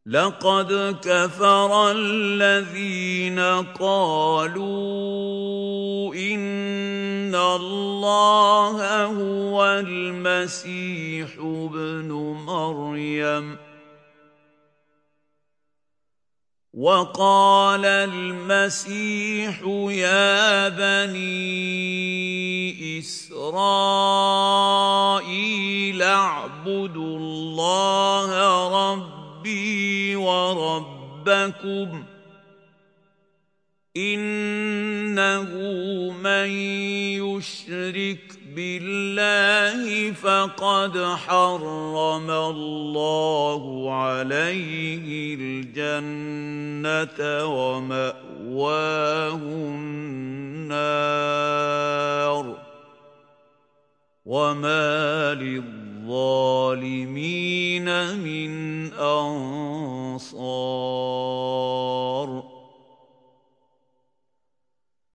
لقد كفر الذين قالوا إن الله هو المسيح ابن مريم وقال المسيح يا بني إسرائيل اعبدوا الله ربي وربكم إنه من يشرك بالله فقد حرم الله عليه الجنة ومأواه النار وما للظالمين من أنصار.